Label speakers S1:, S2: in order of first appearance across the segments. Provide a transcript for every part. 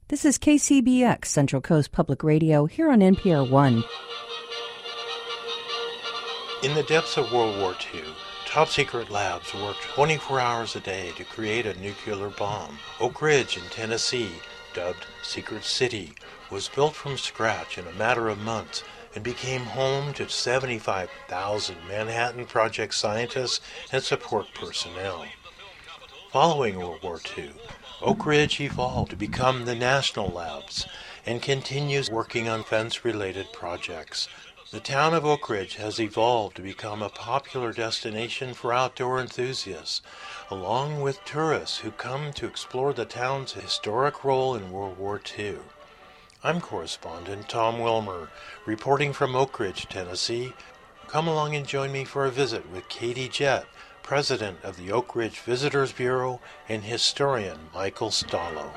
S1: This is KCBX, Central Coast Public Radio, here on NPR One.
S2: In the depths of World War II, top-secret labs worked 24 hours a day to create a nuclear bomb. Oak Ridge in Tennessee, dubbed Secret City, was built from scratch in a matter of months and became home to 75,000 Manhattan Project scientists and support personnel. Following World War II, Oak Ridge evolved to become the National Labs and continues working on defense-related projects. The town of Oak Ridge has evolved to become a popular destination for outdoor enthusiasts, along with tourists who come to explore the town's historic role in World War II. I'm correspondent Tom Wilmer, reporting from Oak Ridge, Tennessee. Come along and join me for a visit with Katie Jett, president of the Oak Ridge Visitors Bureau, and historian Michael Stallo.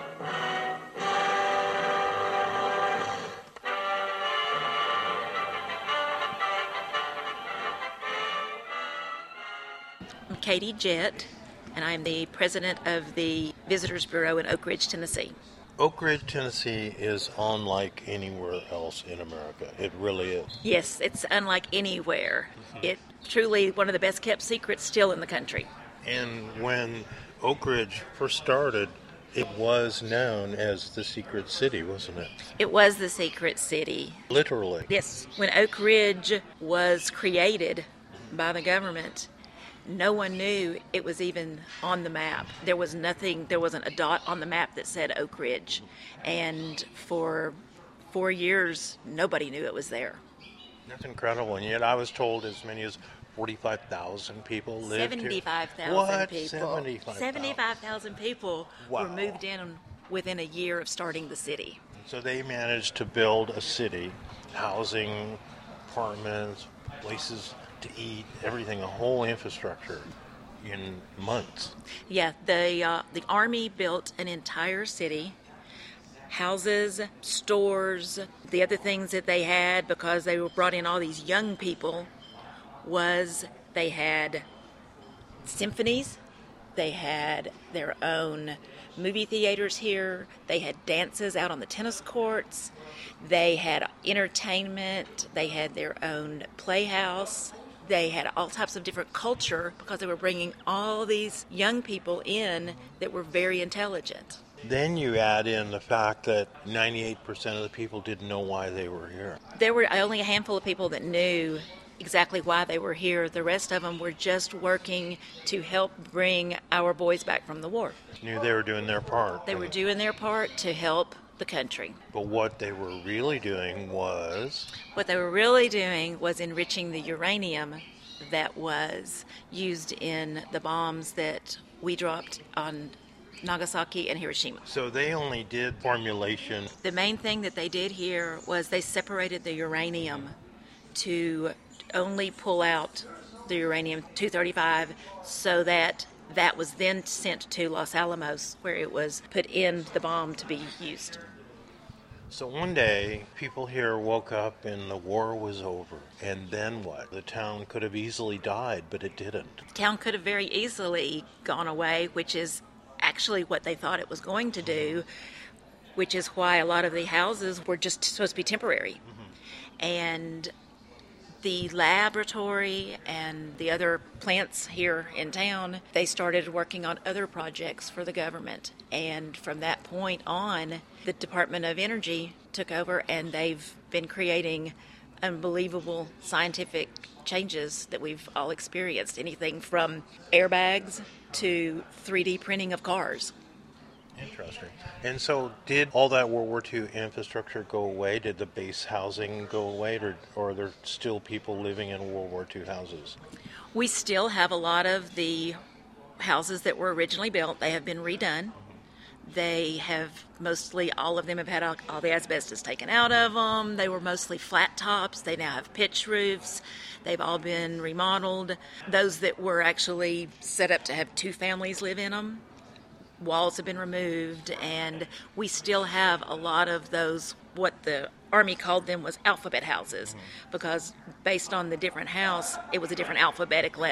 S3: I'm Katie Jett, and I'm the president of the Visitors Bureau in Oak Ridge, Tennessee.
S2: Oak Ridge, Tennessee is unlike anywhere else in America. It really is.
S3: Yes, it's unlike anywhere. It's truly one of the best kept secrets still in the country.
S2: And when Oak Ridge first started, it was known as the Secret City, wasn't it?
S3: It was the Secret City.
S2: Literally.
S3: Yes. When Oak Ridge was created by the government, no one knew it was even on the map. There was nothing, there wasn't a dot on the map that said Oak Ridge. And for 4 years, nobody knew it was there.
S2: That's incredible. And yet I was told as many as 45,000 people lived
S3: 75,000
S2: here. What?
S3: people. 75,000 people
S2: Wow.
S3: were moved in within a year of starting the city.
S2: So they managed to build a city, housing, apartments, places to eat, everything, a whole infrastructure in months.
S3: Yeah, the Army built an entire city, houses, stores. The other things that they had, because they brought in all these young people, was they had symphonies, they had their own movie theaters here, they had dances out on the tennis courts, they had entertainment, they had their own playhouse. They had all types of different culture because they were bringing all these young people in that were very intelligent.
S2: Then you add in the fact that 98% of the people didn't know why they were here.
S3: There were only a handful of people that knew exactly why they were here. The rest of them were just working to help bring our boys back from the war.
S2: Knew they were doing their part.
S3: They were doing their part to help the country.
S2: But what they were really doing was...
S3: What they were really doing was enriching the uranium that was used in the bombs that we dropped on Nagasaki and Hiroshima.
S2: So they only did formulation.
S3: The main thing that they did here was they separated the uranium to only pull out the uranium-235 so that was then sent to Los Alamos, where it was put in the bomb to be used.
S2: So one day, people here woke up and the war was over. And then what? The town could have easily died, but it didn't.
S3: The town could have very easily gone away, which is actually what they thought it was going to do, which is why a lot of the houses were just supposed to be temporary. Mm-hmm. And the laboratory and the other plants here in town, they started working on other projects for the government. And from that point on, the Department of Energy took over, and they've been creating unbelievable scientific changes that we've all experienced. Anything from airbags to 3D printing of cars.
S2: Interesting. And so did all that World War II infrastructure go away? Did the base housing go away, or are there still people living in World War II houses?
S3: We still have a lot of the houses that were originally built. They have been redone. They have mostly, all of them have had all the asbestos taken out of them. They were mostly flat tops. They now have pitch roofs. They've all been remodeled. Those that were actually set up to have two families live in them, walls have been removed, and we still have a lot of those, what the Army called them was alphabet houses, because based on the different house, it was a different alphabetic letter.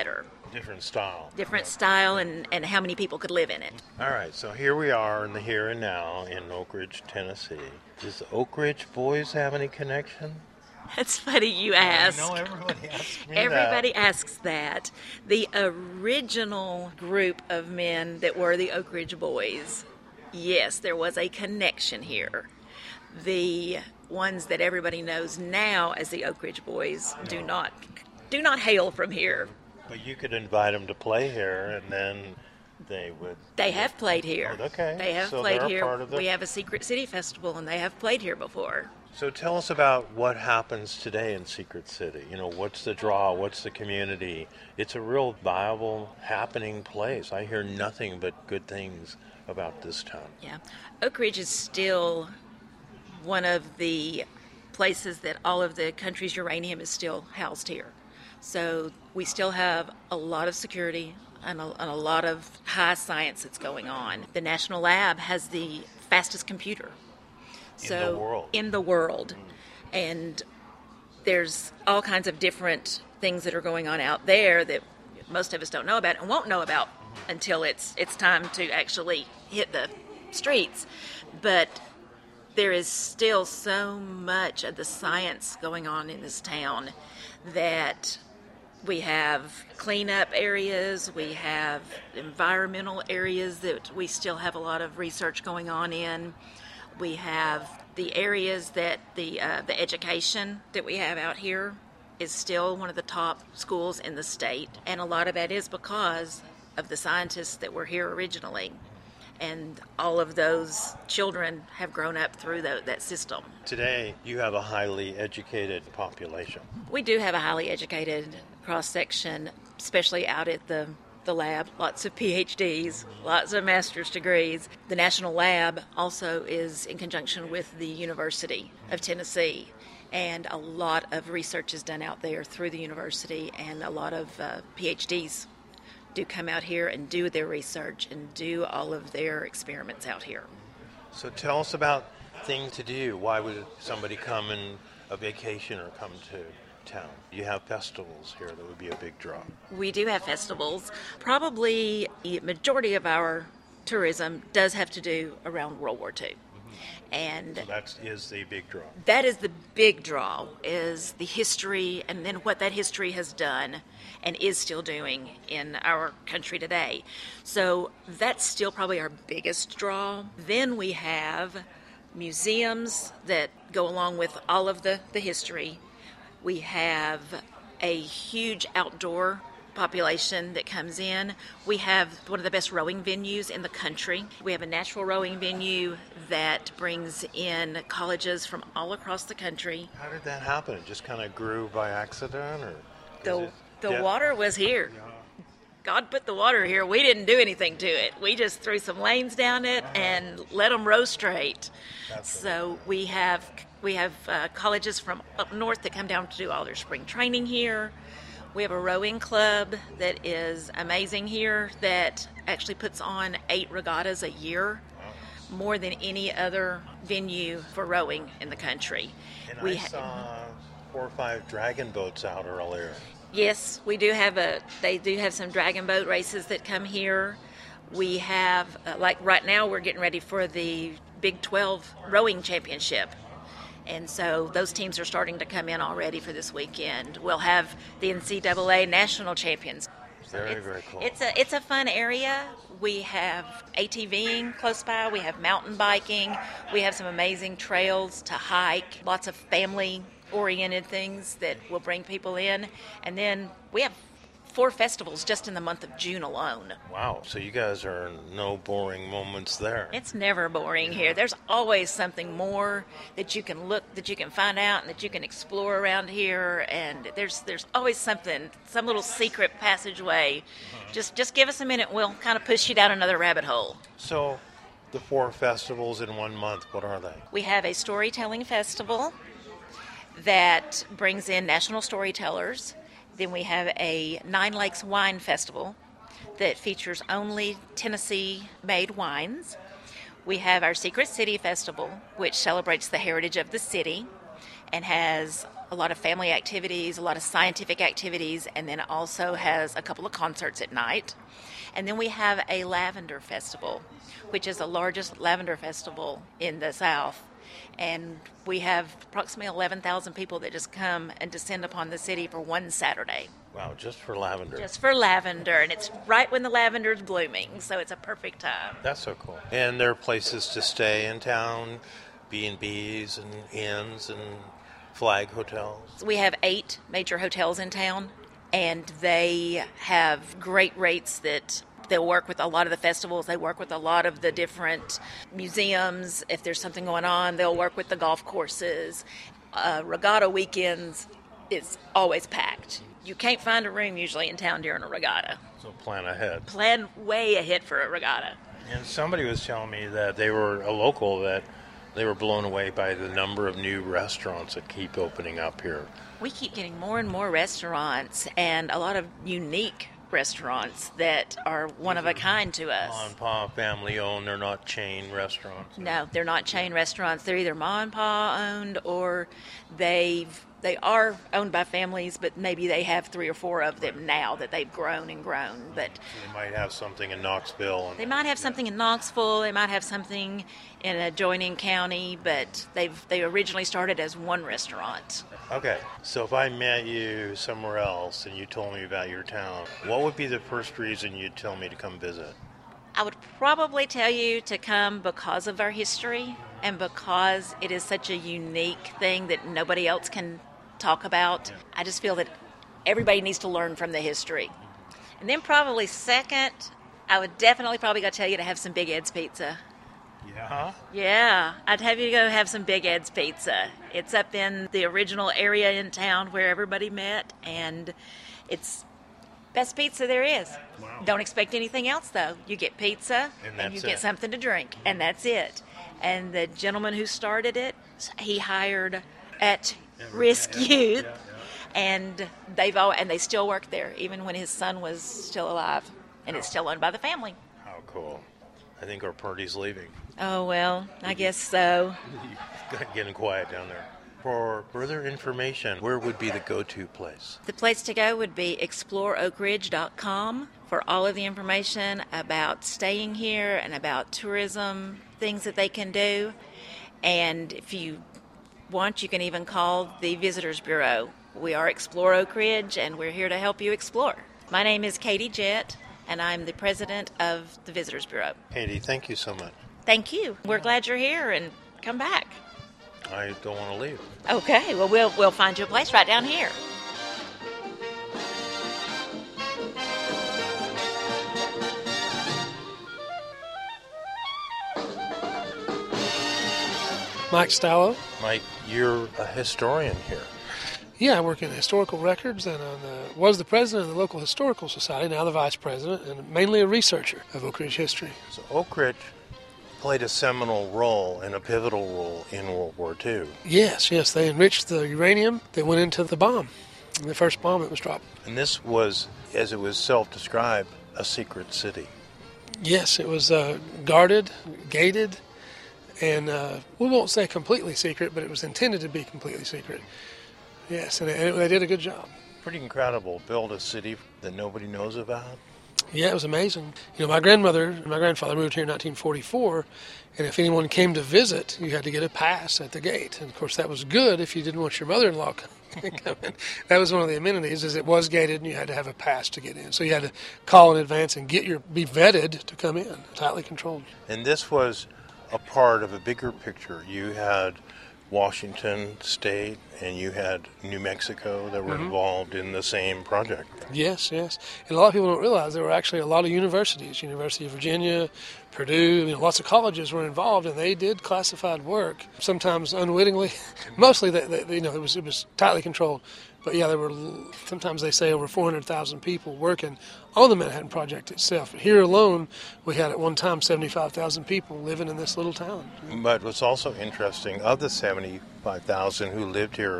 S2: Different style.
S3: Different style and how many people could live in it.
S2: All right, so here we are in the here and now in Oak Ridge, Tennessee. Does the Oak Ridge boys have any connection?
S3: That's funny you ask.
S2: I know everybody asks me
S3: Everybody asks that. The original group of men that were the Oak Ridge Boys, yes, there was a connection here. The ones that everybody knows now as the Oak Ridge Boys do not hail from here.
S2: But you could invite them to play here, and then they would...
S3: They have played here.
S2: Oh, okay.
S3: They have
S2: So
S3: played
S2: they're a
S3: here.
S2: part of the-
S3: We have a Secret City Festival, and they have played here before.
S2: So tell us about what happens today in Secret City. You know, what's the draw? What's the community? It's a real viable, happening place. I hear nothing but good things about this town.
S3: Yeah. Oak Ridge is still one of the places that all of the country's uranium is still housed here. So we still have a lot of security and a lot of high science that's going on. The National Lab has the fastest computer. In the world. And there's all kinds of different things that are going on out there that most of us don't know about and won't know about until it's time to actually hit the streets. But there is still so much of the science going on in this town that we have cleanup areas, we have environmental areas that we still have a lot of research going on in. We have the areas that the education that we have out here is still one of the top schools in the state. And a lot of that is because of the scientists that were here originally. And all of those children have grown up through that system.
S2: Today, you have a highly educated population.
S3: We do have a highly educated cross-section, especially out at the lab. Lots of PhDs, lots of master's degrees. The National Lab also is in conjunction with the University of Tennessee. And a lot of research is done out there through the university, and a lot of PhDs do come out here and do their research and do all of their experiments out here.
S2: So tell us about things to do. Why would somebody come in a vacation or come to town? You have festivals here that would be a big draw.
S3: We do have festivals. Probably the majority of our tourism does have to do around World War II. And
S2: so that is the big draw.
S3: That is the big draw, is the history and then what that history has done and is still doing in our country today. So that's still probably our biggest draw. Then we have museums that go along with all of the history. We have a huge outdoor population that comes in. We have one of the best rowing venues in the country. We have a natural rowing venue that brings in colleges from all across the country.
S2: How did that happen? It just kind of grew by accident, or
S3: the water was here. God put the water here. We didn't do anything to it. We just threw some lanes down it and let them row straight. So we have colleges from up north that come down to do all their spring training here. We have a rowing club that is amazing here that actually puts on 8 regattas a year, more than any other venue for rowing in the country.
S2: And I saw 4 or 5 dragon boats out earlier.
S3: Yes, we do have they do have some dragon boat races that come here. We have, like right now, we're getting ready for the Big 12 rowing championship. And so those teams are starting to come in already for this weekend. We'll have the NCAA national champions.
S2: Very cool.
S3: It's a fun area. We have ATVing close by. We have mountain biking. We have some amazing trails to hike. Lots of family-oriented things that will bring people in. And then we have 4 festivals just in the month of June alone.
S2: Wow. So you guys are no boring moments there.
S3: It's never boring here. There's always something more that you can look, that you can find out, and that you can explore around here. And there's always something, some little secret passageway. Just give us a minute. We'll kind of push you down another rabbit hole.
S2: So the 4 festivals in 1 month, what are they?
S3: We have a storytelling festival that brings in national storytellers. Then we have a 9 Lakes Wine Festival that features only Tennessee-made wines. We have our Secret City Festival, which celebrates the heritage of the city and has a lot of family activities, a lot of scientific activities, and then it also has a couple of concerts at night. And then we have a lavender festival, which is the largest lavender festival in the South. And we have approximately 11,000 people that just come and descend upon the city for one Saturday.
S2: Wow, just for lavender.
S3: Just for lavender, and it's right when the lavender is blooming, so it's a perfect time.
S2: That's so cool. And there are places to stay in town, B&Bs and inns and flag hotels.
S3: We have 8 major hotels in town, and they have great rates that they'll work with a lot of the festivals. They work with a lot of the different museums. If there's something going on, they'll work with the golf courses. Regatta weekends is always packed. You can't find a room usually in town during a regatta.
S2: So plan ahead.
S3: Plan way ahead for a regatta.
S2: And somebody was telling me that they were a local that they were blown away by the number of new restaurants that keep opening up here.
S3: We keep getting more and more restaurants and a lot of unique restaurants that are one of a kind to us.
S2: Mom and Pa family owned, they're not chain restaurants.
S3: No, they're not chain restaurants. They're either Ma and Pa owned or they are owned by families, but maybe they have 3 or 4 of them now that they've grown and grown. But
S2: So they might have something in Knoxville.
S3: they might have something in Knoxville. They might have something in an adjoining county, but they originally started as one restaurant.
S2: Okay, so if I met you somewhere else and you told me about your town, what would be the first reason you'd tell me to come visit?
S3: I would probably tell you to come because of our history and because it is such a unique thing that nobody else can talk about. I just feel that everybody needs to learn from the history. And then probably second, I would definitely probably go tell you to have some Big Ed's pizza.
S2: Yeah?
S3: Yeah, I'd have you to go have some Big Ed's pizza. It's up in the original area in town where everybody met, and it's best pizza there is.
S2: Wow.
S3: Don't expect anything else, though. You get pizza, and you
S2: that's
S3: get
S2: it.
S3: something to drink, and that's it. And the gentleman who started it, he hired at Risk Youth, and they still work there, even when his son was still alive, and it's still owned by the family.
S2: How cool. I think our party's leaving.
S3: Oh, well, I guess so.
S2: Getting quiet down there. For further information, where would be the go-to place?
S3: The place to go would be exploreoakridge.com for all of the information about staying here and about tourism, things that they can do. And if you want, you can even call the Visitors Bureau. We are Explore Oak Ridge, and we're here to help you explore. My name is Katie Jett, and I'm the president of the Visitors Bureau.
S2: Katie, thank you so much.
S3: Thank you. We're glad you're here, and come back.
S2: I don't want to leave.
S3: Okay, well, we'll find you a place right down here.
S4: Mike Stallo.
S2: Mike, you're a historian here.
S4: Yeah, I work in historical records and was the president of the local historical society, now the vice president, and mainly a researcher of Oak Ridge history.
S2: So Oak Ridge played a seminal role and a pivotal role in World War II.
S4: Yes, they enriched the uranium that went into the bomb, the first bomb that was dropped.
S2: And this was, as it was self-described, a secret city.
S4: Yes, it was guarded, gated, and we won't say completely secret, but it was intended to be completely secret. Yes, and they did a good job.
S2: Pretty incredible. Build a city that nobody knows about.
S4: Yeah, it was amazing. You know, my grandmother and my grandfather moved here in 1944, and if anyone came to visit, you had to get a pass at the gate. And, of course, that was good if you didn't want your mother-in-law to come in. That was one of the amenities, is it was gated, and you had to have a pass to get in. So you had to call in advance and be vetted to come in, tightly controlled.
S2: And this was a part of a bigger picture. You had Washington State and you had New Mexico that were involved in the same project.
S4: Yes. And a lot of people don't realize there were actually a lot of universities, University of Virginia, Purdue, lots of colleges were involved, and they did classified work, sometimes unwittingly. Mostly, it was tightly controlled. But yeah, there were, sometimes they say, over 400,000 people working on the Manhattan Project itself. Here alone, we had at one time 75,000 people living in this little town.
S2: But what's also interesting, of the 75,000 who lived here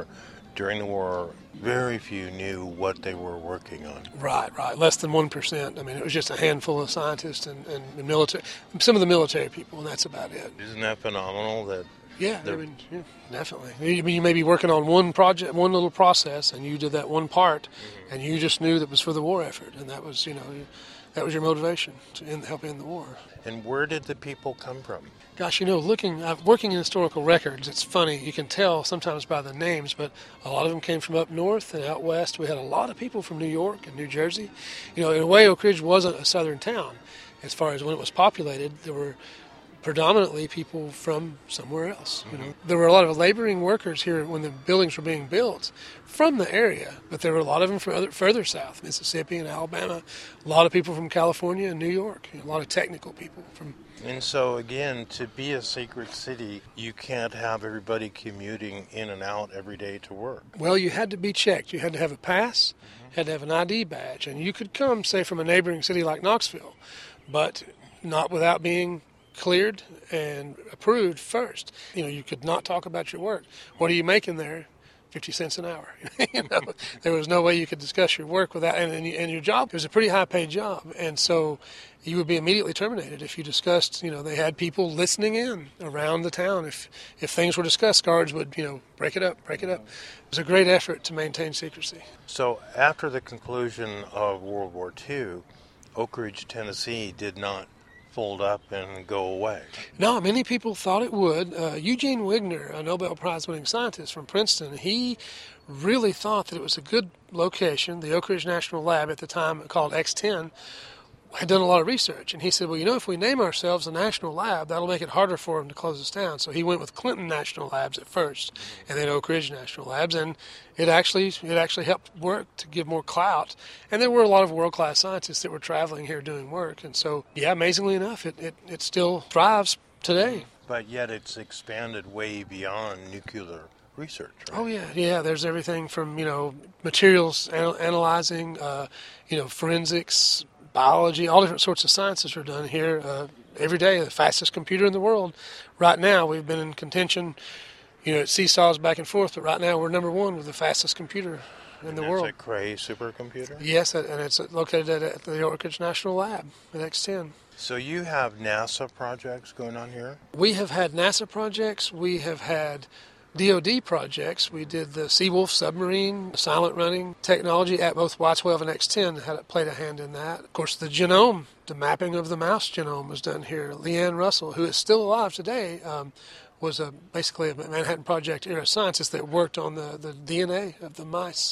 S2: during the war, very few knew what they were working on.
S4: Right. Less than 1%. I mean, it was just a handful of scientists and military, some of the military people, and that's about it.
S2: Isn't that phenomenal?
S4: Yeah, definitely. You may be working on one project, one little process, and you did that one part, and you just knew that was for the war effort, and that was, that was your motivation to help end the war.
S2: And where did the people come from?
S4: Gosh, working in historical records, it's funny. You can tell sometimes by the names, but a lot of them came from up north and out west. We had a lot of people from New York and New Jersey. In a way, Oak Ridge wasn't a southern town. As far as when it was populated, there were predominantly people from somewhere else. There were a lot of laboring workers here when the buildings were being built from the area, but there were a lot of them from further south, Mississippi and Alabama, a lot of people from California and New York, a lot of technical people from.
S2: And so again, to be a secret city, you can't have everybody commuting in and out every day to work.
S4: Well, you had to be checked. You had to have a pass, had to have an ID badge, and you could come, say, from a neighboring city like Knoxville, but not without being cleared and approved first. You could not talk about your work. What are you making there? 50 cents an hour. There was no way you could discuss your work without, and your job, it was a pretty high-paid job, and so you would be immediately terminated if you discussed, they had people listening in around the town. If things were discussed, guards would, break it up. It was a great effort to maintain secrecy.
S2: So after the conclusion of World War II, Oak Ridge, Tennessee did not fold up and go away.
S4: No, many people thought it would. Eugene Wigner, a Nobel Prize-winning scientist from Princeton, he really thought that it was a good location. The Oak Ridge National Lab, at the time called X10, had done a lot of research. And he said, well, if we name ourselves a national lab, that'll make it harder for them to close us down. So he went with Clinton National Labs at first, and then Oak Ridge National Labs. And it actually helped work to give more clout. And there were a lot of world-class scientists that were traveling here doing work. And so, amazingly enough, it still thrives today.
S2: But yet it's expanded way beyond nuclear research, right?
S4: Oh, yeah. There's everything from, materials analyzing, forensics, biology, all different sorts of sciences are done here every day. The fastest computer in the world. Right now, we've been in contention, it seesaws back and forth, but right now we're number one with the fastest computer in the world.
S2: It's a Cray supercomputer?
S4: Yes, and it's located at the Oak Ridge National Lab at X10.
S2: So you have NASA projects going on here?
S4: We have had NASA projects. We have had DoD projects. We did the Seawolf submarine, silent running technology at both Y-12 and X-10 played a hand in that. Of course, the genome, the mapping of the mouse genome was done here. Leanne Russell, who is still alive today, was basically a Manhattan Project era scientist that worked on the DNA of the mice.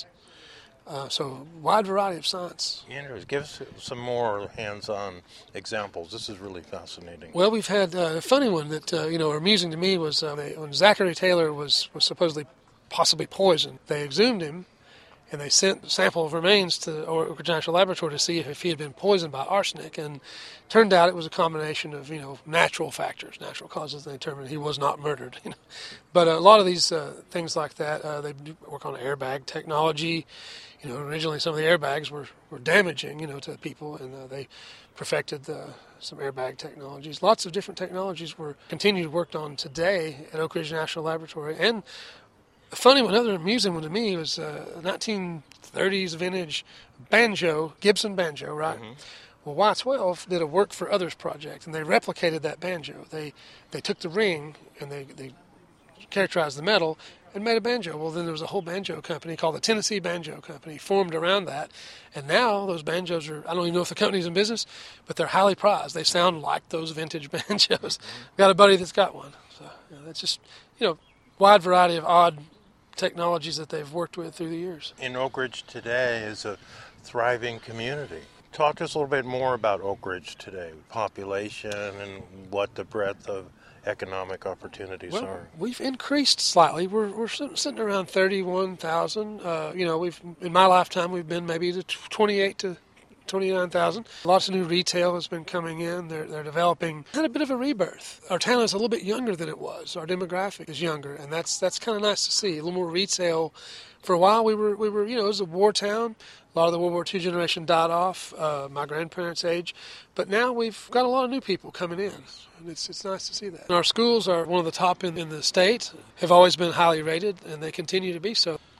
S4: So wide variety of science.
S2: Andrew, give us some more hands-on examples. This is really fascinating.
S4: Well, we've had a funny one that, amusing to me was when Zachary Taylor was supposedly possibly poisoned. They exhumed him, and they sent a sample of remains to Oak Ridge National Laboratory to see if he had been poisoned by arsenic. And turned out it was a combination of, natural factors, natural causes. They determined he was not murdered. But a lot of these things like that, they work on airbag technology. Originally some of the airbags were damaging, to people, and they perfected some airbag technologies. Lots of different technologies were continued worked on today at Oak Ridge National Laboratory. And a funny one, another amusing one to me, was a 1930s vintage banjo, Gibson banjo, right? Mm-hmm. Well, Y-12 did a Work for Others project, and they replicated that banjo. They took the ring, and they characterized the metal, and made a banjo. Well, then there was a whole banjo company called the Tennessee Banjo Company formed around that. And now those banjos are, I don't even know if the company's in business, but they're highly prized. They sound like those vintage banjos. I've got a buddy that's got one. So that's just, wide variety of odd technologies that they've worked with through the years.
S2: In Oak Ridge today is a thriving community. Talk to us a little bit more about Oak Ridge today, population and what the breadth of economic opportunities are.
S4: We've increased slightly. We're sitting around 31,000. We've in my lifetime we've been maybe to 28 to 29,000. Lots of new retail has been coming in. They're developing. Had a bit of a rebirth. Our town is a little bit younger than it was. Our demographic is younger, and that's kind of nice to see. A little more retail. For a while we were it was a war town. A lot of the World War II generation died off, my grandparents' age, but now we've got a lot of new people coming in, and it's nice to see that. And our schools are one of the top in the state, have always been highly rated, and they continue to be so.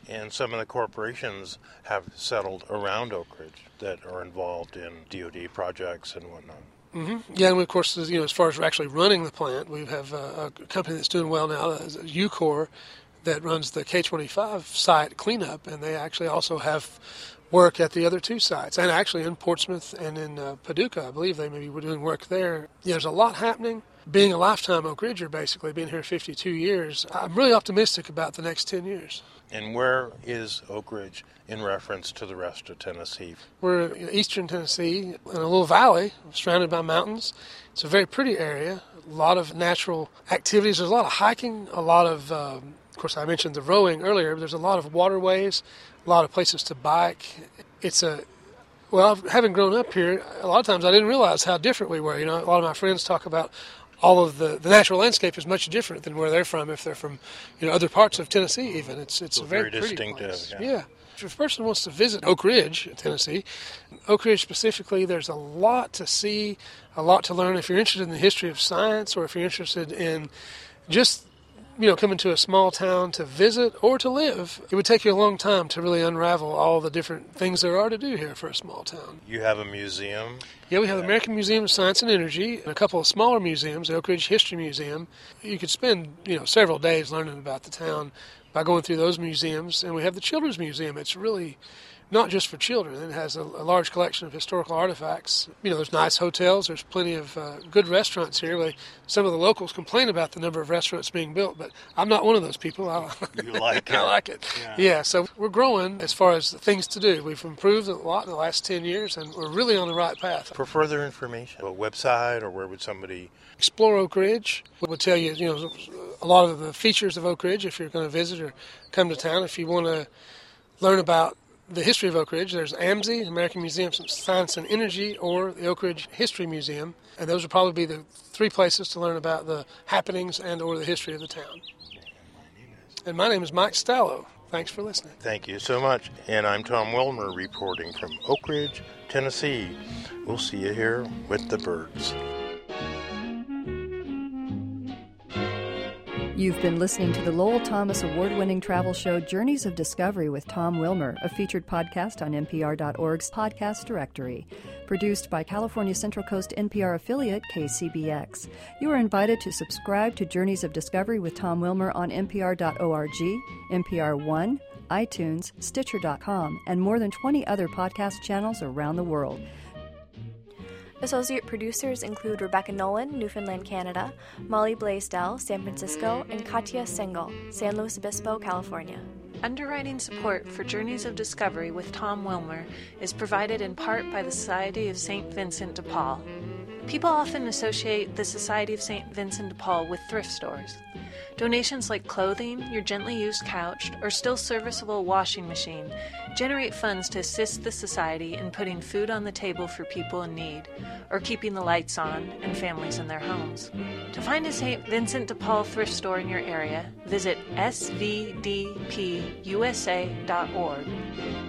S2: And some of the corporations have settled around Oak Ridge that are involved in DoD projects and whatnot.
S4: Mm-hmm. Yeah, and of course, as far as actually running the plant, we have a company that's doing well now, UCOR, that runs the K-25 site cleanup, and they actually also have work at the other two sites, and actually in Portsmouth and in Paducah. I believe they maybe were doing work there. Yeah, there's a lot happening. Being a lifetime Oak Ridger, basically, being here 52 years, I'm really optimistic about the next 10 years.
S2: And where is Oak Ridge in reference to the rest of Tennessee?
S4: We're in eastern Tennessee, in a little valley surrounded by mountains. It's a very pretty area, a lot of natural activities. There's a lot of hiking, a lot of course, I mentioned the rowing earlier, but there's a lot of waterways, a lot of places to bike. Having grown up here, a lot of times I didn't realize how different we were. A lot of my friends talk about all of the natural landscape is much different than where they're from. If they're from, other parts of Tennessee, even it's a very pretty
S2: distinctive.
S4: Place. Yeah. If a person wants to visit Oak Ridge, Tennessee, Oak Ridge specifically, there's a lot to see, a lot to learn. If you're interested in the history of science, or if you're interested in just coming to a small town to visit or to live, it would take you a long time to really unravel all the different things there are to do here for a small town.
S2: You have a museum?
S4: Yeah, we have the American Museum of Science and Energy and a couple of smaller museums, the Oak Ridge History Museum. You could spend, several days learning about the town by going through those museums. And we have the Children's Museum. It's really not just for children. It has a large collection of historical artifacts. There's nice hotels. There's plenty of good restaurants here. Some of the locals complain about the number of restaurants being built, but I'm not one of those people.
S2: You like it?
S4: I like it. Yeah, so we're growing as far as things to do. We've improved a lot in the last 10 years, and we're really on the right path.
S2: For further information, a website, or where would somebody...
S4: Explore Oak Ridge. We'll tell you, a lot of the features of Oak Ridge if you're going to visit or come to town. If you want to learn about the history of Oak Ridge, there's AMSI, American Museum of Science and Energy, or the Oak Ridge History Museum. And those would probably be the three places to learn about the happenings and or the history of the town. And my name is Mike Stallo. Thanks for listening.
S2: Thank you so much. And I'm Tom Wilmer reporting from Oak Ridge, Tennessee. We'll see you here with the birds.
S1: You've been listening to the Lowell Thomas award-winning travel show Journeys of Discovery with Tom Wilmer, a featured podcast on NPR.org's podcast directory. Produced by California Central Coast NPR affiliate KCBX. You are invited to subscribe to Journeys of Discovery with Tom Wilmer on NPR.org, NPR One, iTunes, Stitcher.com, and more than 20 other podcast channels around the world.
S5: Associate producers include Rebecca Nolan, Newfoundland, Canada, Molly Blaisdell, San Francisco, and Katya Sengel, San Luis Obispo, California.
S6: Underwriting support for Journeys of Discovery with Tom Wilmer is provided in part by the Society of St. Vincent de Paul. People often associate the Society of St. Vincent de Paul with thrift stores. Donations like clothing, your gently used couch, or still serviceable washing machine generate funds to assist the Society in putting food on the table for people in need, or keeping the lights on and families in their homes. To find a St. Vincent de Paul thrift store in your area, visit svdpusa.org.